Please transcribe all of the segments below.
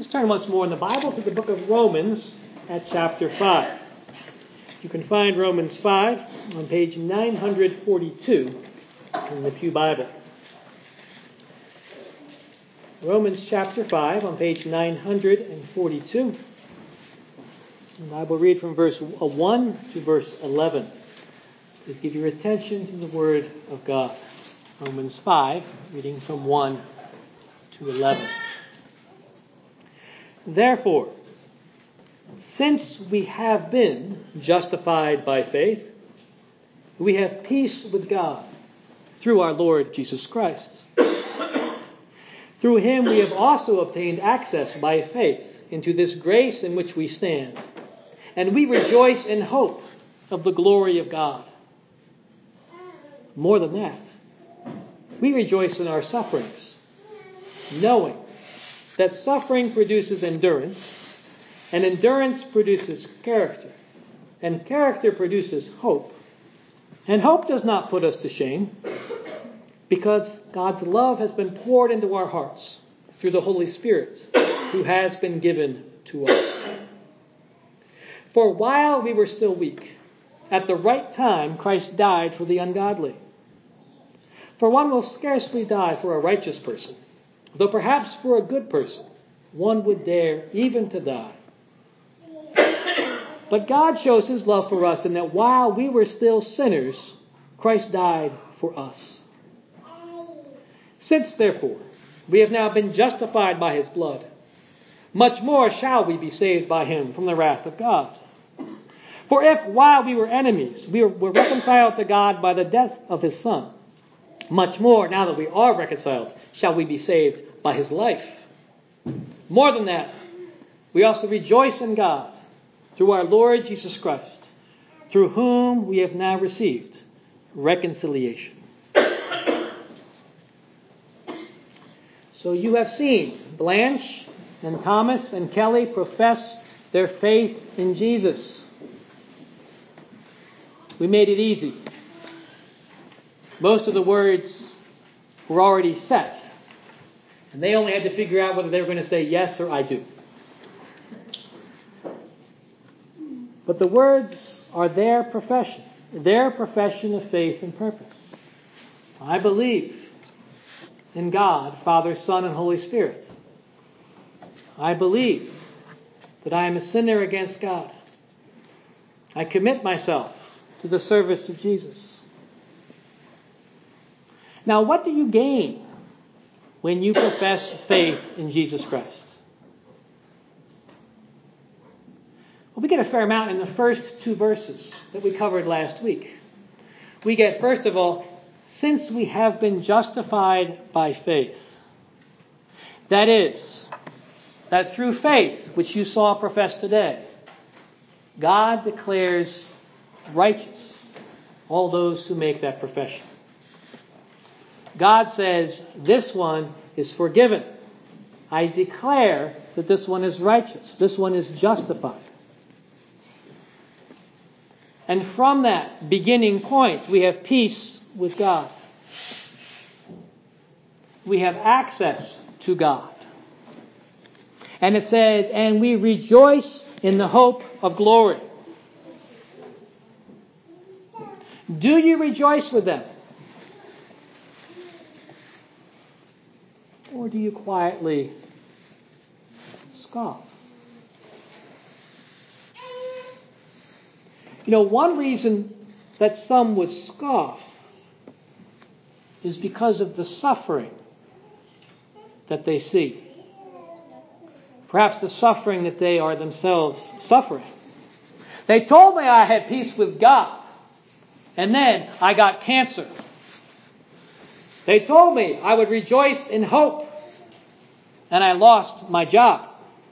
Let's turn once more in the Bible to the book of Romans at chapter 5. You can find Romans 5 on page 942 in the Pew Bible. Romans chapter 5 on page 942. And I will read from verse 1 to verse 11. Please give your attention to the Word of God. Romans 5, reading from 1 to 11. Therefore, since we have been justified by faith, we have peace with God through our Lord Jesus Christ. Through him we have also obtained access by faith into this grace in which we stand, and we rejoice in hope of the glory of God. More than that, we rejoice in our sufferings, knowing that suffering produces endurance, and endurance produces character, and character produces hope. And hope does not put us to shame, because God's love has been poured into our hearts through the Holy Spirit, who has been given to us. For while we were still weak, at the right time Christ died for the ungodly. For one will scarcely die for a righteous person, though perhaps for a good person one would dare even to die. But God shows his love for us in that while we were still sinners, Christ died for us. Since, therefore, we have now been justified by his blood, much more shall we be saved by him from the wrath of God. For if, while we were enemies, we were reconciled to God by the death of his Son, much more, now that we are reconciled, shall we be saved by his life. More than that, we also rejoice in God through our Lord Jesus Christ, through whom we have now received reconciliation. So you have seen Blanche and Thomas and Kelly profess their faith in Jesus. We made it easy. Most of the words were already set, and they only had to figure out whether they were going to say yes or I do. But the words are their profession of faith and purpose. I believe in God, Father, Son, and Holy Spirit. I believe that I am a sinner against God. I commit myself to the service of Jesus. Now, what do you gain when you profess faith in Jesus Christ? Well, we get a fair amount in the first two verses that we covered last week. We get, first of all, since we have been justified by faith. That is, that through faith, which you saw professed today, God declares righteous all those who make that profession. God says, this one is forgiven. I declare that this one is righteous. This one is justified. And from that beginning point, we have peace with God. We have access to God. And it says, and we rejoice in the hope of glory. Do you rejoice with them? Or do you quietly scoff? You know, one reason that some would scoff is because of the suffering that they see. Perhaps the suffering that they are themselves suffering. They told me I had peace with God, and then I got cancer. They told me I would rejoice in hope, and I lost my job.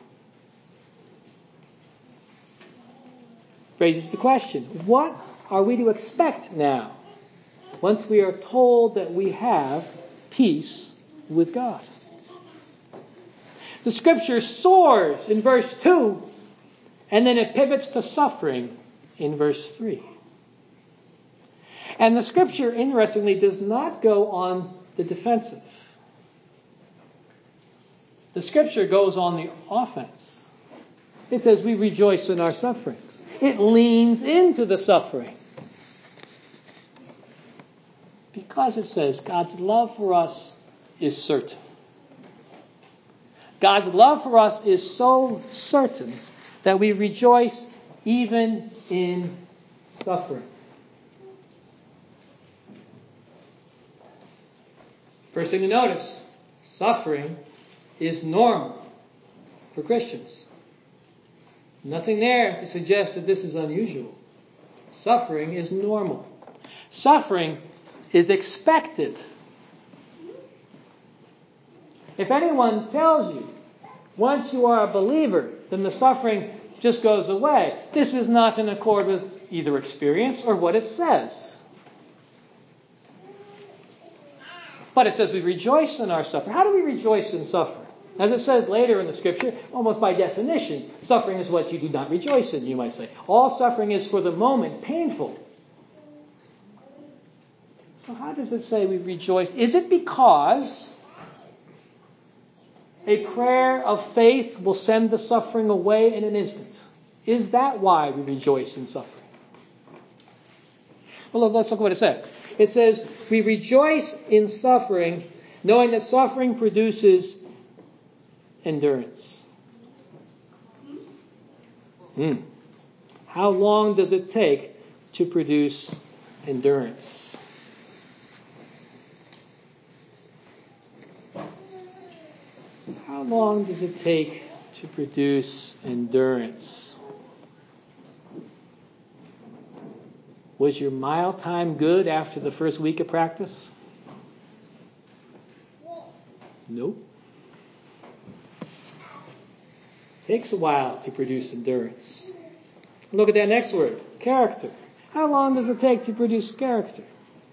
Raises the question, what are we to expect now once we are told that we have peace with God? The Scripture soars in verse 2, and then it pivots to suffering in verse 3. And the Scripture, interestingly, does not go on the defensive. The Scripture goes on the offense. It says we rejoice in our sufferings. It leans into the suffering. Because it says God's love for us is certain. God's love for us is so certain that we rejoice even in suffering. First thing to notice, suffering is normal for Christians. Nothing there to suggest that this is unusual. Suffering is normal. Suffering is expected. If anyone tells you, once you are a believer, then the suffering just goes away, this is not in accord with either experience or what it says. But it says we rejoice in our suffering. How do we rejoice in suffering? As it says later in the Scripture, almost by definition, suffering is what you do not rejoice in, you might say. All suffering is for the moment painful. So how does it say we rejoice? Is it because a prayer of faith will send the suffering away in an instant? Is that why we rejoice in suffering? Well, let's look at what it says. It says, we rejoice in suffering, knowing that suffering produces endurance. How long does it take to produce endurance? How long does it take to produce endurance? Was your mile time good after the first week of practice? Nope. Takes a while to produce endurance. Look at that next word, character. How long does it take to produce character?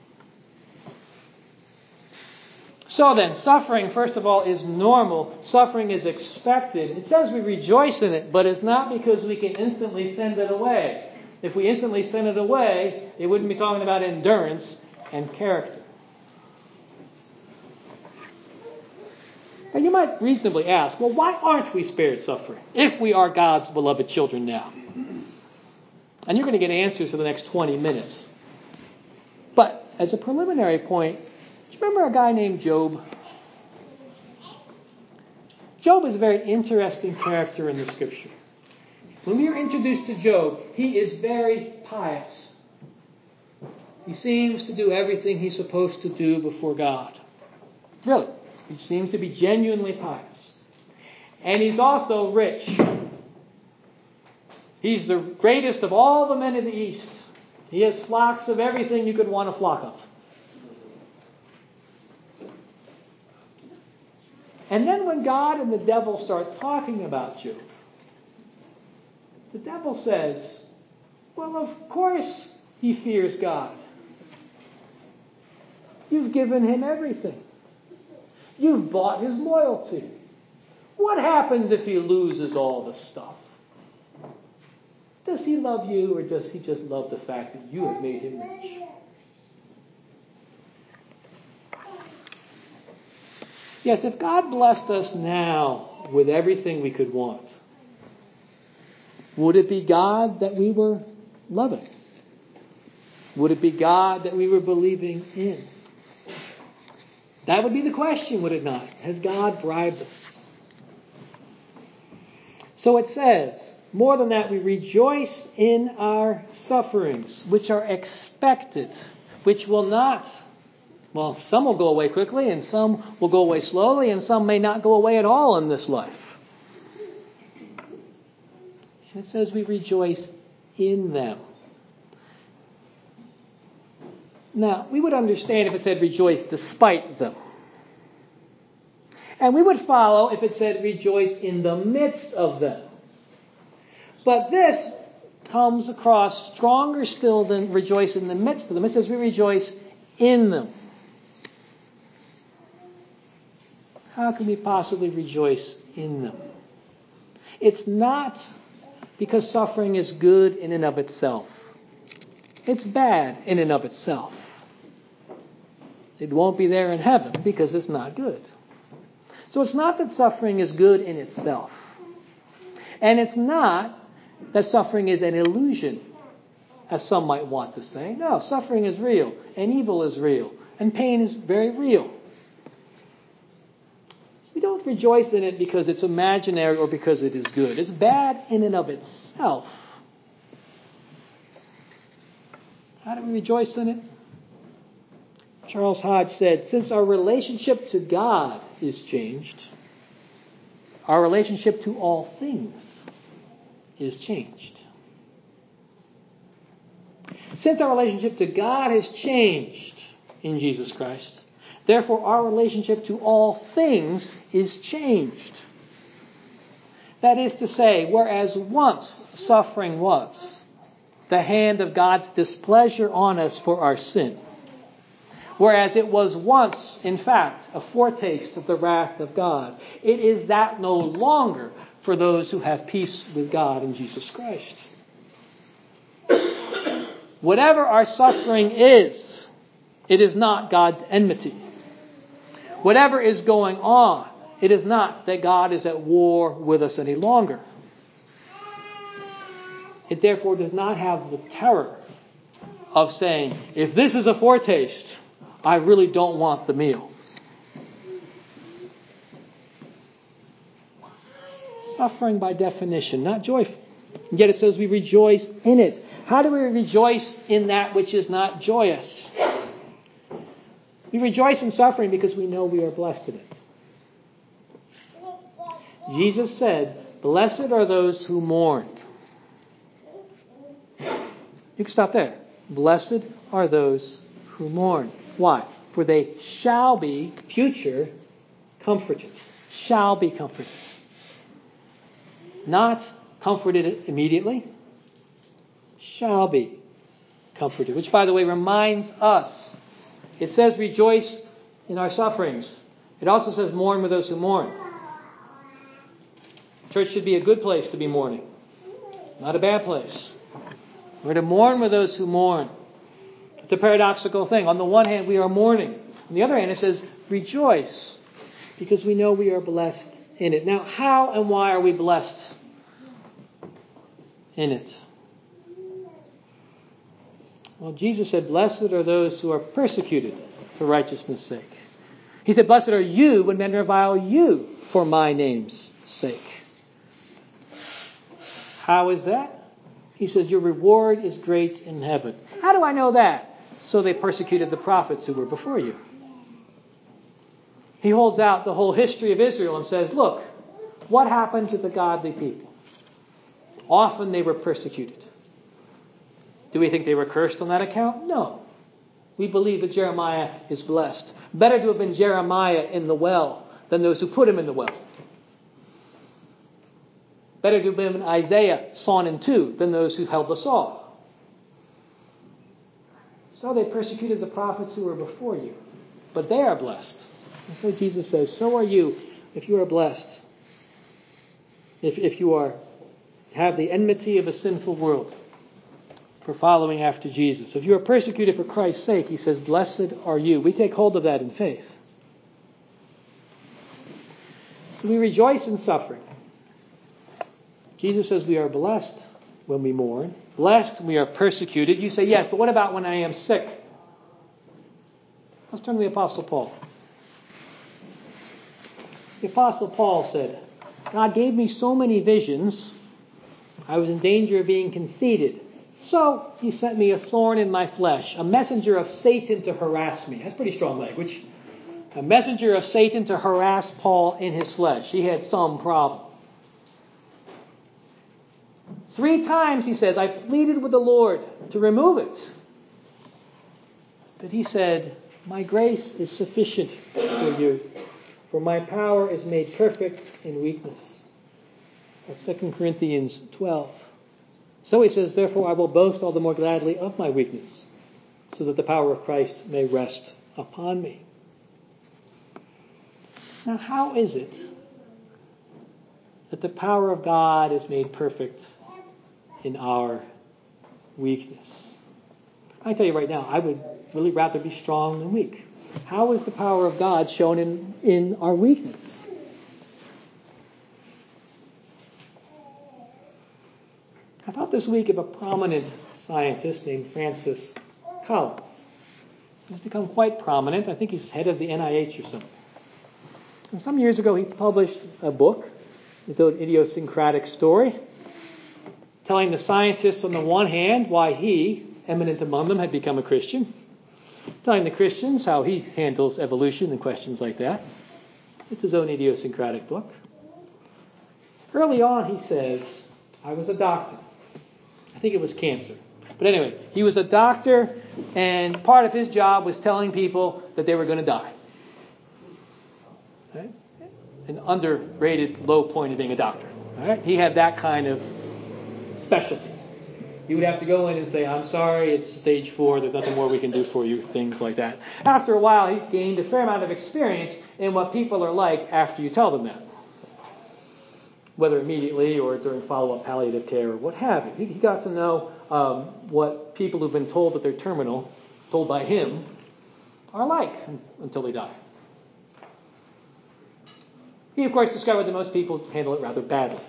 So then, suffering, first of all, is normal. Suffering is expected. It says we rejoice in it, but it's not because we can instantly send it away. If we instantly send it away, it wouldn't be talking about endurance and character. Now you might reasonably ask, well, why aren't we spared suffering if we are God's beloved children now? And you're going to get answers for the next 20 minutes. But as a preliminary point, do you remember a guy named Job? Job is a very interesting character in the Scripture. When we are introduced to Job, he is very pious. He seems to do everything he's supposed to do before God. Really. He seems to be genuinely pious. And he's also rich. He's the greatest of all the men of the East. He has flocks of everything you could want a flock of. And then when God and the devil start talking about Job, the devil says, well, of course he fears God. You've given him everything. You've bought his loyalty. What happens if he loses all the stuff? Does he love you, or does he just love the fact that you have made him rich? Yes, if God blessed us now with everything we could want, would it be God that we were loving? Would it be God that we were believing in? That would be the question, would it not? Has God bribed us? So it says, more than that, we rejoice in our sufferings, which are expected, which will not, well, some will go away quickly, and some will go away slowly, and some may not go away at all in this life. It says we rejoice in them. Now, we would understand if it said rejoice despite them. And we would follow if it said rejoice in the midst of them. But this comes across stronger still than rejoice in the midst of them. It says we rejoice in them. How can we possibly rejoice in them? It's not because suffering is good in and of itself. It's bad in and of itself. It won't be there in heaven because it's not good. So it's not that suffering is good in itself. And it's not that suffering is an illusion, as some might want to say. No, suffering is real, and evil is real, and pain is very real. We don't rejoice in it because it's imaginary or because it is good. It's bad in and of itself. How do we rejoice in it? Charles Hodge said, since our relationship to God is changed, our relationship to all things is changed. Since our relationship to God has changed in Jesus Christ, therefore our relationship to all things is changed. That is to say, whereas once suffering was the hand of God's displeasure on us for our sin, whereas it was once, in fact, a foretaste of the wrath of God, it is that no longer for those who have peace with God in Jesus Christ. Whatever our suffering is, it is not God's enmity. Whatever is going on, it is not that God is at war with us any longer. It therefore does not have the terror of saying, if this is a foretaste, I really don't want the meal. Suffering by definition, not joyful. And yet it says we rejoice in it. How do we rejoice in that which is not joyous? We rejoice in suffering because we know we are blessed in it. Jesus said, blessed are those who mourn. You can stop there. Blessed are those who mourn. Why? For they shall be, future, comforted. Shall be comforted. Not comforted immediately. Shall be comforted. Which, by the way, reminds us. It says rejoice in our sufferings. It also says mourn with those who mourn. Church should be a good place to be mourning. Not a bad place. We're to mourn with those who mourn. It's a paradoxical thing. On the one hand, we are mourning. On the other hand, it says rejoice because we know we are blessed in it. Now, how and why are we blessed in it? Well, Jesus said, blessed are those who are persecuted for righteousness' sake. He said, blessed are you when men revile you for my name's sake. How is that? He says, your reward is great in heaven. How do I know that? So they persecuted the prophets who were before you. He holds out the whole history of Israel and says, look, what happened to the godly people? Often they were persecuted. Do we think they were cursed on that account? No. We believe that Jeremiah is blessed. Better to have been Jeremiah in the well than those who put him in the well. Better to have been Isaiah sawn in two than those who held the saw. So they persecuted the prophets who were before you. But they are blessed. And so Jesus says, so are you if you are blessed. If you have the enmity of a sinful world for following after Jesus. If you are persecuted for Christ's sake, he says, blessed are you. We take hold of that in faith. So we rejoice in suffering. Jesus says we are blessed when we mourn. Blessed when we are persecuted. You say, yes, but what about when I am sick? Let's turn to the Apostle Paul. The Apostle Paul said, God gave me so many visions, I was in danger of being conceited. So he sent me a thorn in my flesh, a messenger of Satan to harass me. That's pretty strong language. A messenger of Satan to harass Paul in his flesh. He had some problem. 3 times, he says, I pleaded with the Lord to remove it. But he said, my grace is sufficient for you, for my power is made perfect in weakness. That's 2 Corinthians 12. So he says, therefore I will boast all the more gladly of my weakness, so that the power of Christ may rest upon me. Now, how is it that the power of God is made perfect in our weakness? I tell you right now, I would really rather be strong than weak. How is the power of God shown in our weakness? I thought this week of a prominent scientist named Francis Collins. He's become quite prominent. I think he's head of the NIH or something. And some years ago, he published a book, his own idiosyncratic story, telling the scientists on the one hand why he, eminent among them, had become a Christian, telling the Christians how he handles evolution and questions like that. It's his own idiosyncratic book. Early on, he says, I was a doctor. I think it was cancer. But anyway, he was a doctor, and part of his job was telling people that they were going to die. Right? An underrated low point of being a doctor. Right? He had that kind of specialty. He would have to go in and say, I'm sorry, it's stage 4, there's nothing more we can do for you, things like that. After a while, he gained a fair amount of experience in what people are like after you tell them that. Whether immediately or during follow-up palliative care or what have you. He got to know what people who've been told that they're terminal, told by him, are like until they die. He, of course, discovered that most people handle it rather badly.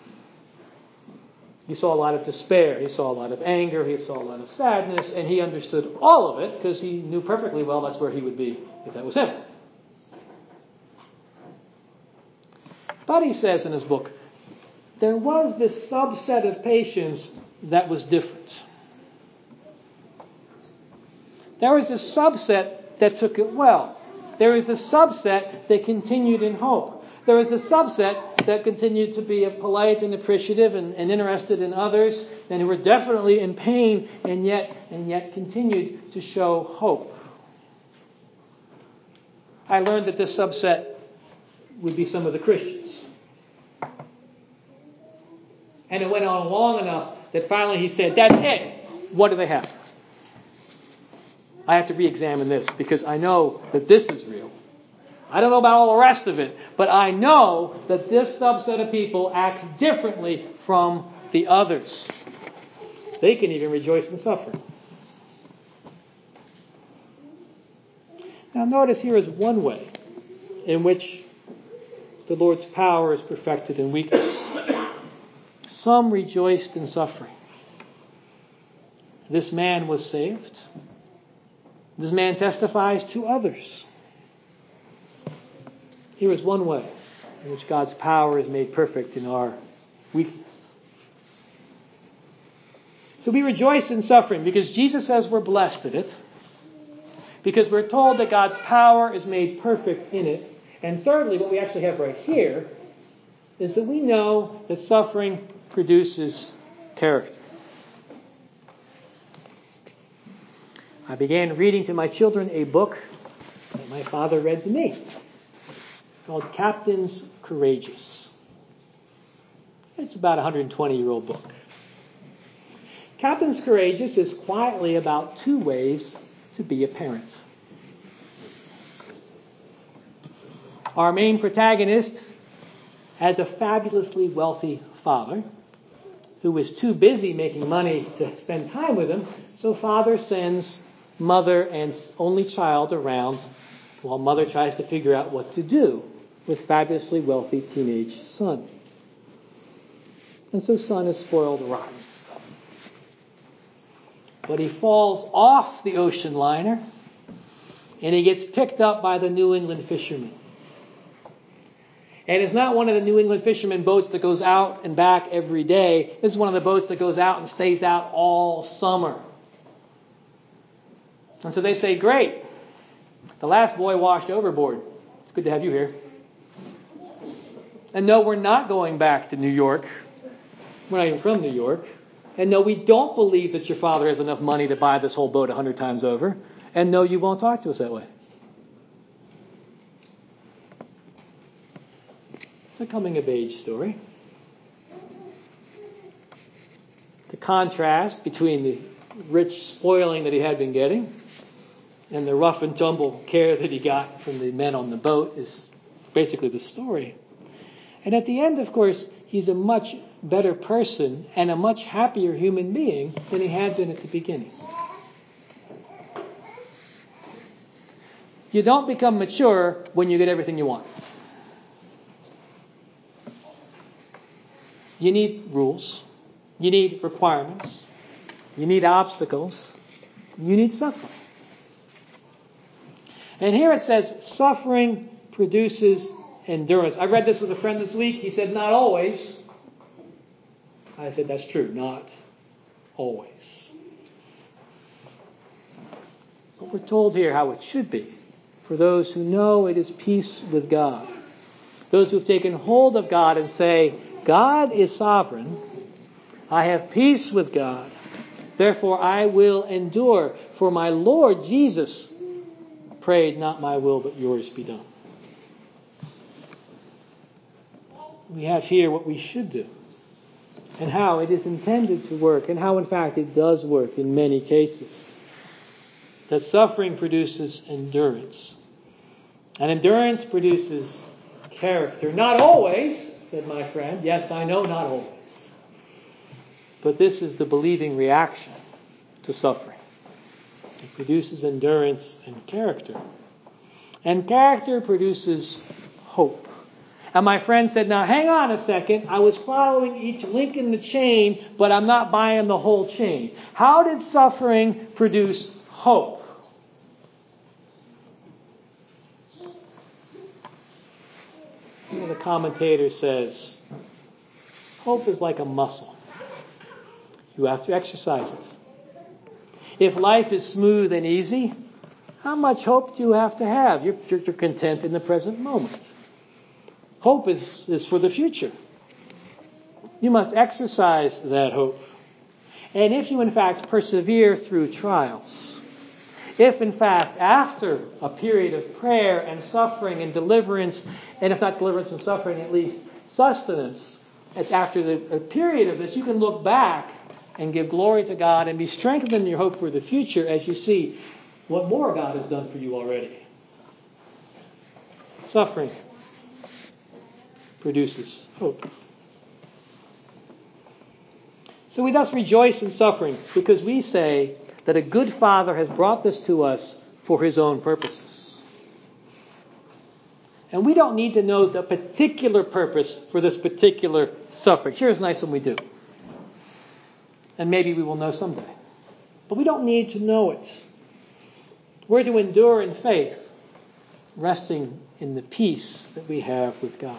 He saw a lot of despair. He saw a lot of anger. He saw a lot of sadness. And he understood all of it because he knew perfectly well that's where he would be if that was him. But he says in his book, there was this subset of patients that was different. There was this subset that took it well. There was a subset that continued in hope. There was a subset that continued to be polite and appreciative and interested in others, and who were definitely in pain and yet continued to show hope. I learned that this subset would be some of the Christians. And it went on long enough that finally he said, that's it. What do they have? I have to re-examine this because I know that this is real. I don't know about all the rest of it, but I know that this subset of people acts differently from the others. They can even rejoice in suffering. Now notice here is one way in which the Lord's power is perfected in weakness. Some rejoiced in suffering. This man was saved. This man testifies to others. Here is one way in which God's power is made perfect in our weakness. So we rejoice in suffering because Jesus says we're blessed in it. Because we're told that God's power is made perfect in it. And thirdly, what we actually have right here is that we know that suffering produces character. I began reading to my children a book that my father read to me. It's called Captains Courageous. It's about a 120-year-old book. Captains Courageous is quietly about 2 ways to be a parent. Our main protagonist has a fabulously wealthy father who was too busy making money to spend time with him, so father sends mother and only child around while mother tries to figure out what to do with fabulously wealthy teenage son. And so son is spoiled rotten. But he falls off the ocean liner and he gets picked up by the New England fishermen. And it's not one of the New England fishermen boats that goes out and back every day. This is one of the boats that goes out and stays out all summer. And so they say, great. The last boy washed overboard. It's good to have you here. And no, we're not going back to New York. We're not even from New York. And no, we don't believe that your father has enough money to buy this whole boat 100 times over. And no, you won't talk to us that way. It's a coming-of-age story. The contrast between the rich spoiling that he had been getting and the rough and tumble care that he got from the men on the boat is basically the story. And at the end, of course, he's a much better person and a much happier human being than he had been at the beginning. You don't become mature when you get everything you want. You need rules. You need requirements. You need obstacles. You need suffering. And here it says, suffering produces endurance. I read this with a friend this week. He said, not always. I said, that's true, not always. But we're told here how it should be for those who know it is peace with God. Those who have taken hold of God and say, God is sovereign. I have peace with God. Therefore, I will endure. For my Lord Jesus prayed, not my will, but yours be done. We have here what we should do, and how it is intended to work, and how, in fact, it does work in many cases. That suffering produces endurance. And endurance produces character. Not always, said my friend. Yes, I know, not always. But this is the believing reaction to suffering. It produces endurance and character. And character produces hope. And my friend said, now hang on a second. I was following each link in the chain, but I'm not buying the whole chain. How did suffering produce hope? One of the commentators says, hope is like a muscle. You have to exercise it. If life is smooth and easy, how much hope do you have to have? You're content in the present moment. Hope is for the future. You must exercise that hope. And if you, in fact, persevere through trials, if, in fact, after a period of prayer and suffering and deliverance, and if not deliverance and suffering, at least sustenance, after a period of this, you can look back and give glory to God and be strengthened in your hope for the future as you see what more God has done for you already. Suffering produces hope. So we thus rejoice in suffering because we say that a good Father has brought this to us for His own purposes. And we don't need to know the particular purpose for this particular suffering. Sure, it's nice when we do. And maybe we will know someday. But we don't need to know it. We're to endure in faith, resting in the peace that we have with God.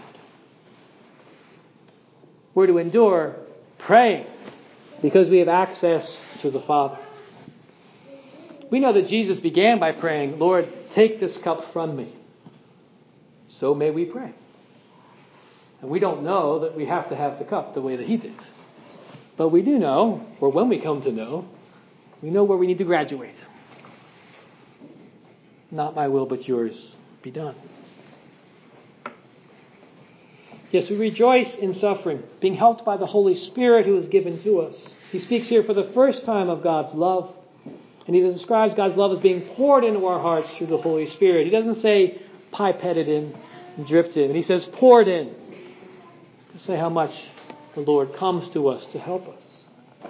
We're to endure praying because we have access to the Father. We know that Jesus began by praying, Lord, take this cup from me. So may we pray. And we don't know that we have to have the cup the way that He did. But we do know, or when we come to know, we know where we need to graduate. Not my will, but yours be done. Yes, we rejoice in suffering, being helped by the Holy Spirit who is given to us. He speaks here for the first time of God's love. And he describes God's love as being poured into our hearts through the Holy Spirit. He doesn't say pipetted in and dripped in. He says poured in to say how much the Lord comes to us to help us.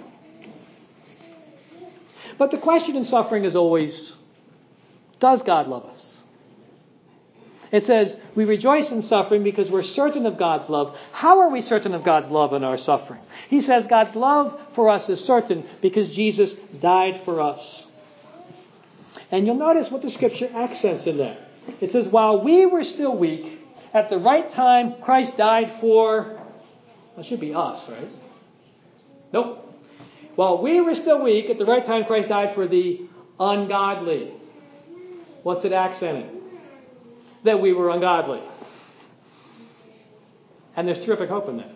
But the question in suffering is always, does God love us? It says, we rejoice in suffering because we're certain of God's love. How are we certain of God's love in our suffering? He says God's love for us is certain because Jesus died for us. And you'll notice what the Scripture accents in that. It says, while we were still weak, at the right time, Christ died for... Well, it should be us, right? Nope. While we were still weak, at the right time, Christ died for the ungodly. What's it accenting? That we were ungodly. And there's terrific hope in that.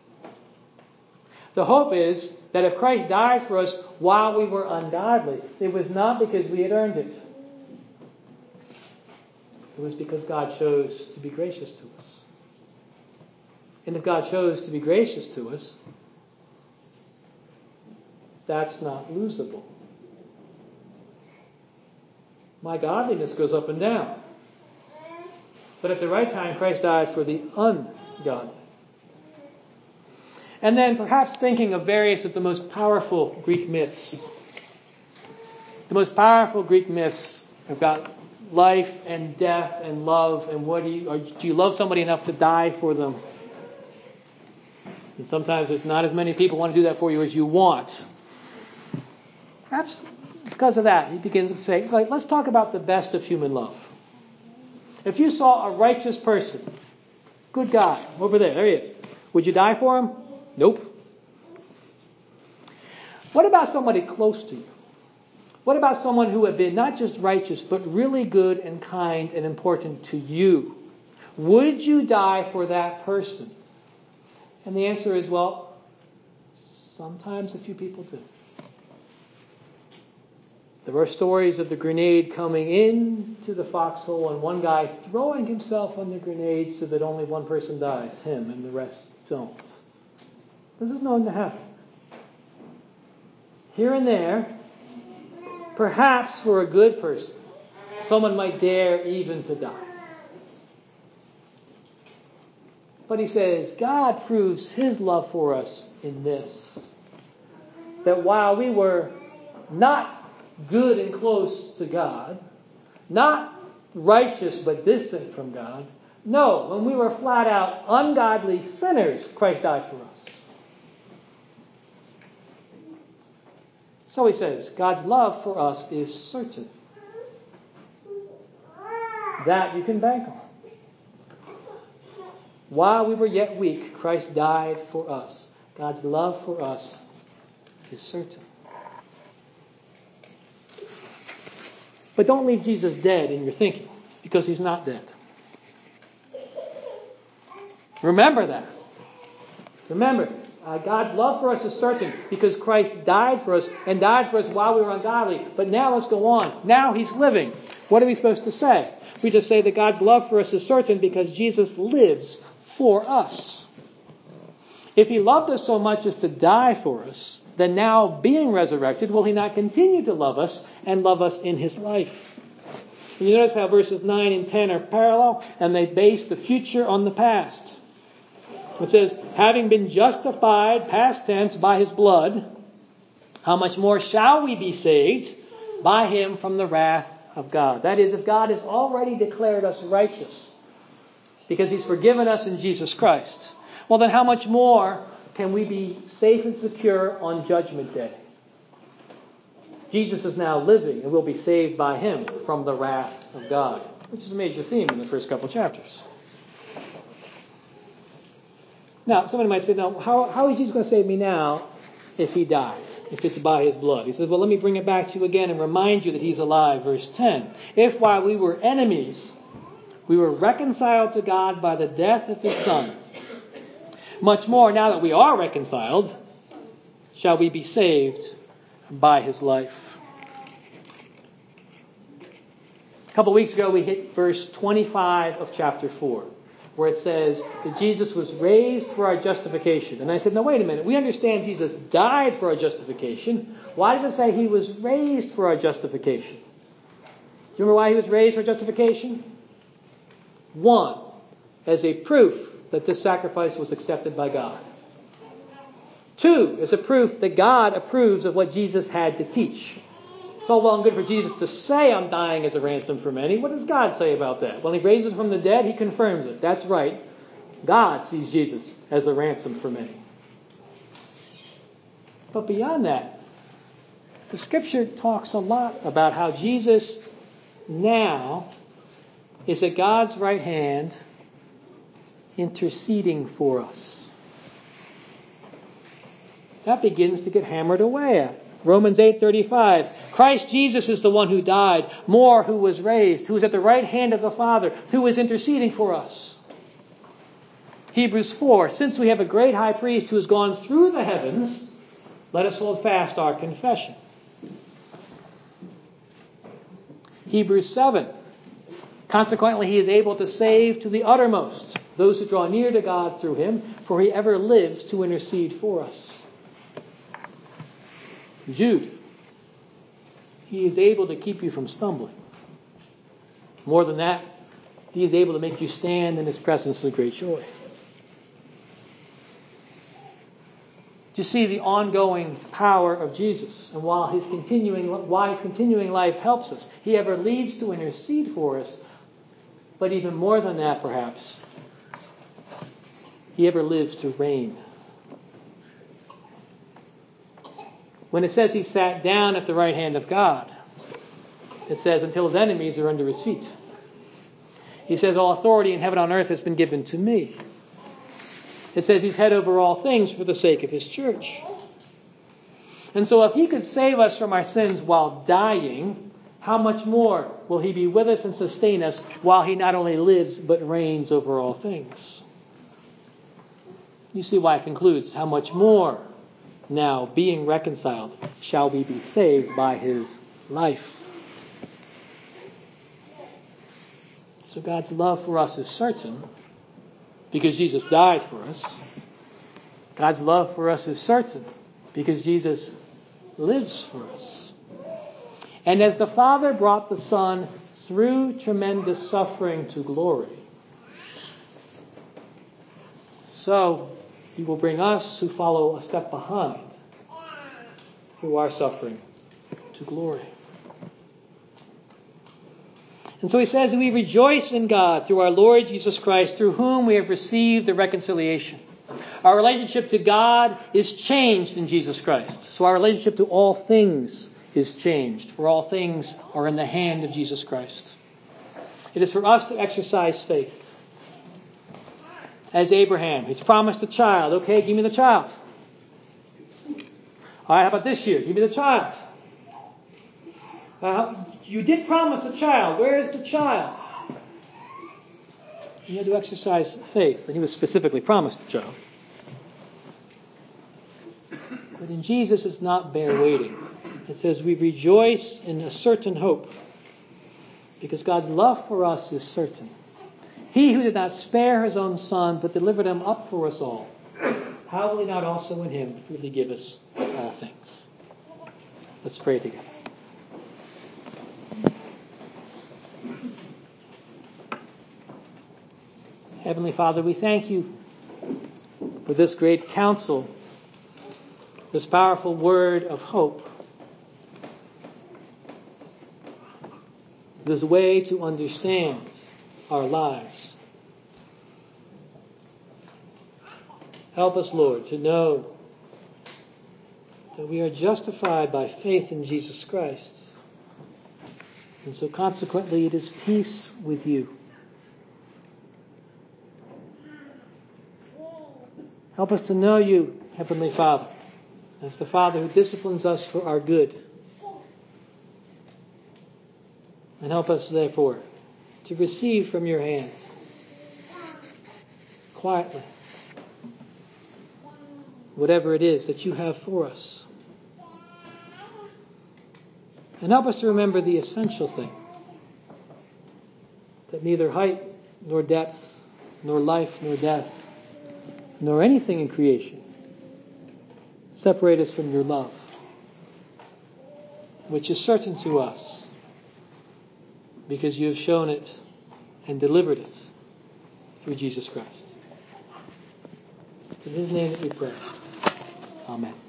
The hope is that if Christ died for us while we were ungodly, it was not because we had earned it. It was because God chose to be gracious to us. And if God chose to be gracious to us, that's not losable. My godliness goes up and down. But at the right time, Christ died for the ungodly. And then perhaps thinking of various of the most powerful Greek myths. The most powerful Greek myths about life and death and love and do you love somebody enough to die for them? And sometimes there's not as many people want to do that for you as you want. Perhaps because of that, he begins to say, let's talk about the best of human love. If you saw a righteous person, good guy, over there he is, would you die for him? Nope. What about somebody close to you? What about someone who had been not just righteous, but really good and kind and important to you? Would you die for that person? And the answer is, well, sometimes a few people do. There are stories of the grenade coming into the foxhole and one guy throwing himself on the grenade so that only one person dies, him, and the rest don't. This is known to happen. Here and there, perhaps for a good person, someone might dare even to die. But he says, God proves His love for us in this. That while we were not good and close to God, not righteous but distant from God, no, when we were flat out ungodly sinners, Christ died for us. So he says, God's love for us is certain. That you can bank on. While we were yet weak, Christ died for us. God's love for us is certain. But don't leave Jesus dead in your thinking, because He's not dead. Remember that. Remember, God's love for us is certain because Christ died for us and died for us while we were ungodly. But now let's go on. Now He's living. What are we supposed to say? We just say that God's love for us is certain because Jesus lives for us. If He loved us so much as to die for us, then now being resurrected, will He not continue to love us and love us in His life? And you notice how verses 9 and 10 are parallel and they base the future on the past. It says, having been justified, past tense, by His blood, how much more shall we be saved by Him from the wrath of God? That is, if God has already declared us righteous because He's forgiven us in Jesus Christ, well then how much more can we be safe and secure on Judgment Day? Jesus is now living and we'll be saved by Him from the wrath of God, which is a major theme in the first couple chapters. Now, somebody might say, now, how is Jesus going to save me now if He died, if it's by His blood? He says, well, let me bring it back to you again and remind you that He's alive. Verse 10. If while we were enemies, we were reconciled to God by the death of His Son, much more, now that we are reconciled, shall we be saved by His life. A couple of weeks ago, we hit verse 25 of chapter 4. Where it says that Jesus was raised for our justification. And I said, no, wait a minute. We understand Jesus died for our justification. Why does it say He was raised for our justification? Do you remember why He was raised for justification? 1, as a proof that this sacrifice was accepted by God. 2, as a proof that God approves of what Jesus had to teach. It's all well and good for Jesus to say, I'm dying as a ransom for many. What does God say about that? When He raises from the dead, He confirms it. That's right. God sees Jesus as a ransom for many. But beyond that, the Scripture talks a lot about how Jesus now is at God's right hand interceding for us. That begins to get hammered away at. Romans 8:35. Christ Jesus is the one who died, more who was raised, who is at the right hand of the Father, who is interceding for us. Hebrews 4. Since we have a great high priest who has gone through the heavens, let us hold fast our confession. Hebrews 7. Consequently, He is able to save to the uttermost those who draw near to God through Him, for He ever lives to intercede for us. Jude, He is able to keep you from stumbling. More than that, He is able to make you stand in His presence with great joy. Do you see the ongoing power of Jesus? And while His continuing life helps us, He ever leads to intercede for us. But even more than that, perhaps, He ever lives to reign When it says he sat down at the right hand of God, it says until his enemies are under his feet. He says all authority in heaven and on earth has been given to me. It says he's head over all things for the sake of his church. And so if he could save us from our sins while dying, how much more will he be with us and sustain us while he not only lives but reigns over all things? You see why it concludes, how much more now, being reconciled, shall we be saved by his life. So God's love for us is certain because Jesus died for us. God's love for us is certain because Jesus lives for us. And as the Father brought the Son through tremendous suffering to glory, so he will bring us who follow a step behind through our suffering to glory. And so he says, we rejoice in God through our Lord Jesus Christ, through whom we have received the reconciliation. Our relationship to God is changed in Jesus Christ. So our relationship to all things is changed, for all things are in the hand of Jesus Christ. It is for us to exercise faith. As Abraham, he's promised a child. Okay, give me the child. All right, how about this year? Give me the child. You did promise a child. Where is the child? He had to exercise faith, and he was specifically promised a child. But in Jesus, it's not bare waiting. It says we rejoice in a certain hope, because God's love for us is certain. He who did not spare his own Son, but delivered him up for us all, how will he not also in him freely give us all things? Let's pray together. Heavenly Father, we thank you for this great counsel, this powerful word of hope, this way to understand our lives. Help us, Lord, to know that we are justified by faith in Jesus Christ. And so consequently, it is peace with you. Help us to know you, Heavenly Father, as the Father who disciplines us for our good. And help us, therefore, to receive from your hand, quietly, whatever it is that you have for us. And help us to remember the essential thing, that neither height, nor depth, nor life, nor death, nor anything in creation separate us from your love, which is certain to us because you have shown it and delivered it through Jesus Christ. It's in his name that we pray. Amen.